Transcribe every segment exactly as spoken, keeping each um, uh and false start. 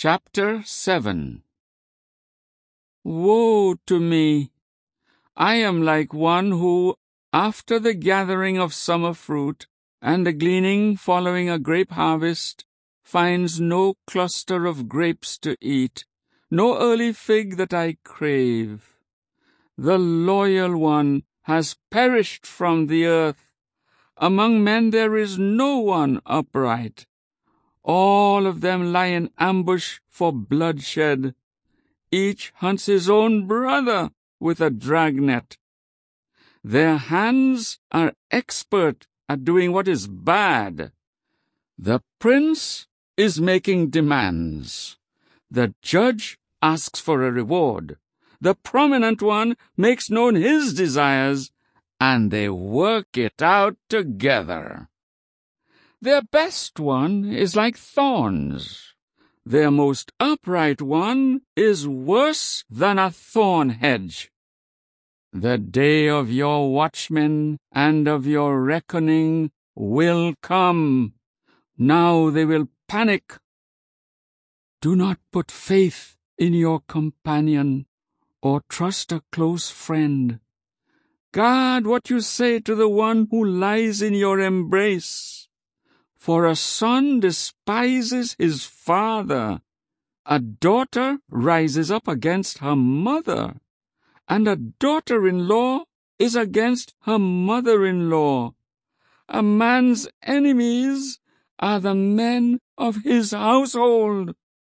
Chapter seven. Woe to me! I am like one who, after the gathering of summer fruit, and the gleaning following a grape harvest, finds no cluster of grapes to eat, no early fig that I crave. The loyal one has perished from the earth. Among men there is no one upright. All of them lie in ambush for bloodshed. Each hunts his own brother with a dragnet. Their hands are expert at doing what is bad. The prince is making demands. The judge asks for a reward. The prominent one makes known his desires, and they work it out together. Their best one is like thorns. Their most upright one is worse than a thorn hedge. The day of your watchmen and of your reckoning will come. Now they will panic. Do not put faith in your companion or trust a close friend. Guard what you say to the one who lies in your embrace. For a son despises his father, a daughter rises up against her mother, and a daughter-in-law is against her mother-in-law. A man's enemies are the men of his household.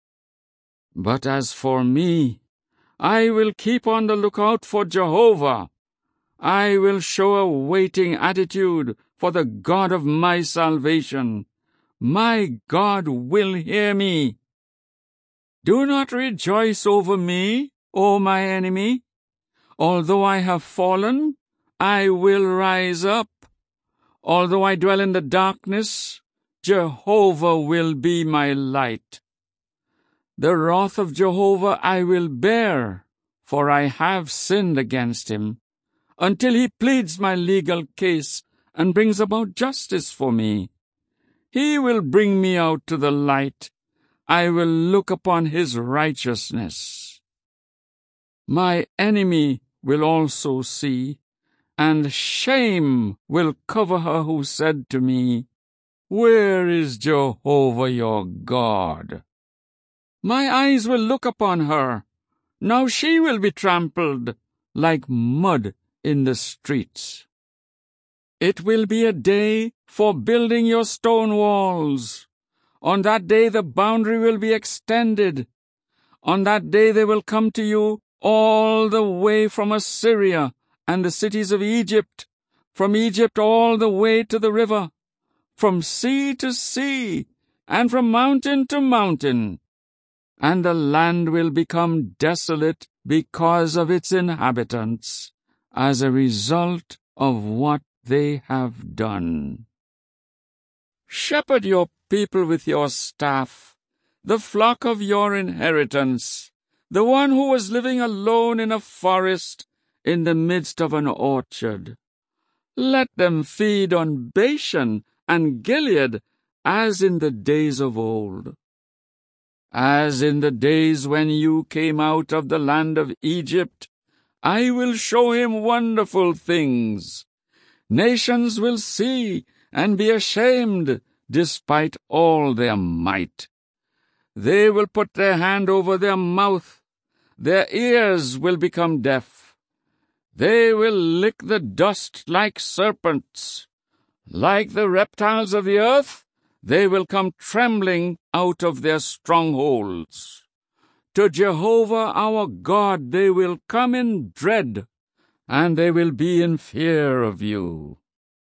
But as for me, I will keep on the lookout for Jehovah. I will show a waiting attitude for the God of my salvation. My God will hear me. Do not rejoice over me, O my enemy. Although I have fallen, I will rise up. Although I dwell in the darkness, Jehovah will be my light. The wrath of Jehovah I will bear, for I have sinned against him, until he pleads my legal case and brings about justice for me. He will bring me out to the light. I will look upon his righteousness. My enemy will also see, and shame will cover her who said to me, Where is Jehovah your God? My eyes will look upon her. Now she will be trampled like mud in the streets. It will be a day for building your stone walls. On that day the boundary will be extended. On that day they will come to you all the way from Assyria and the cities of Egypt, from Egypt all the way to the river, from sea to sea, and from mountain to mountain. And the land will become desolate because of its inhabitants, as a result of what they have done. Shepherd your people with your staff, the flock of your inheritance, the one who was living alone in a forest in the midst of an orchard. Let them feed on Bashan and Gilead as in the days of old. As in the days when you came out of the land of Egypt, I will show him wonderful things. Nations will see and be ashamed despite all their might. They will put their hand over their mouth. Their ears will become deaf. They will lick the dust like serpents. Like the reptiles of the earth, they will come trembling out of their strongholds. To Jehovah our God they will come in dread, and they will be in fear of you.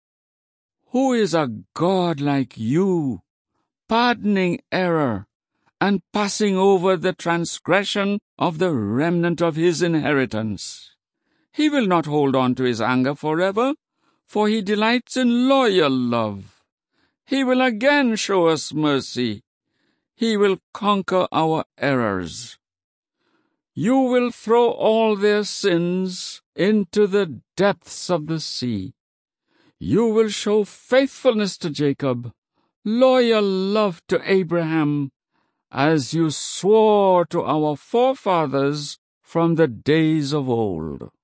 Who is a God like you, pardoning error, and passing over the transgression of the remnant of his inheritance? He will not hold on to his anger forever, for he delights in loyal love. He will again show us mercy. He will conquer our errors. You will throw all their sins into the depths of the sea. You will show faithfulness to Jacob, loyal love to Abraham, as you swore to our forefathers from the days of old.